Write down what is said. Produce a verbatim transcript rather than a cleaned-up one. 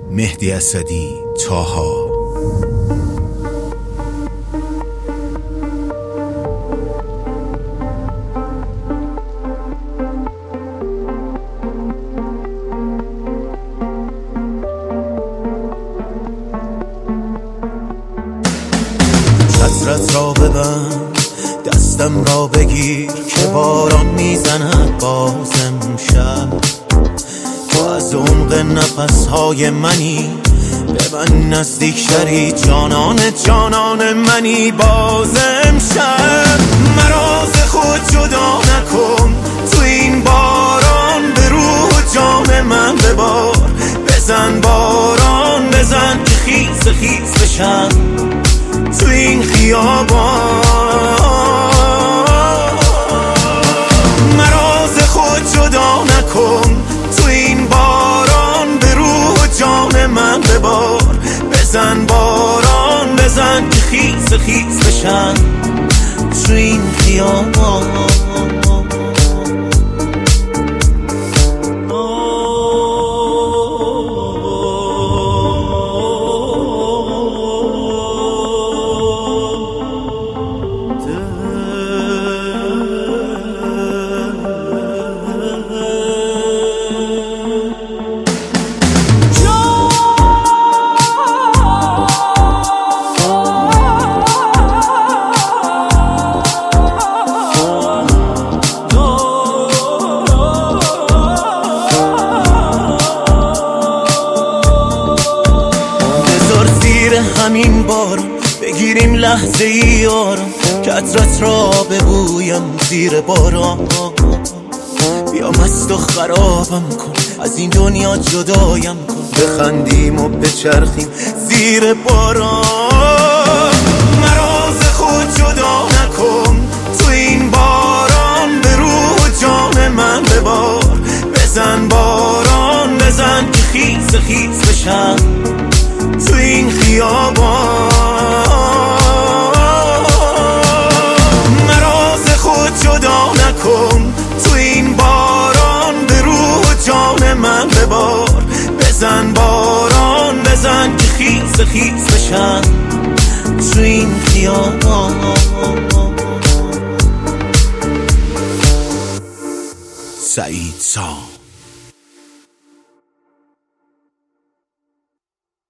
مهدی اسدی، طاها. چترت را ببند، دستم را بگیر که باران میزند باز امشب. تو از عمق نفسهای منی، به من نزدیکتری، جانان جانان منی باز امشب. مرا ز خود جدا نکن، تو این باران به روح و جان من ببار. بزن باران بزن که خیز خیز بشم تو این خیابان. مرا ز خود جدا نکن، تو این باران به روح و جان من ببار. بزن باران بزن که خیز خیز بشن تو این خیابان. همین بارون بگیریم لحظه ای آرام، که عطرت را ببویم زیر باران. بیا مست و خرابم کن، از این دنیا جدایم کن، بخندیم و بچرخیم زیر باران. مرا ز خود جدا نکن، تو این باران به روح و جان من ببار. بزن باران بزن که خیز خیز بشن تو این خیابان. مرا ز خود جدا نکن، تو این باران به روح و جان من ببار. بزن باران بزن که خیز خیز بشن تو این خیابان. سعید سام.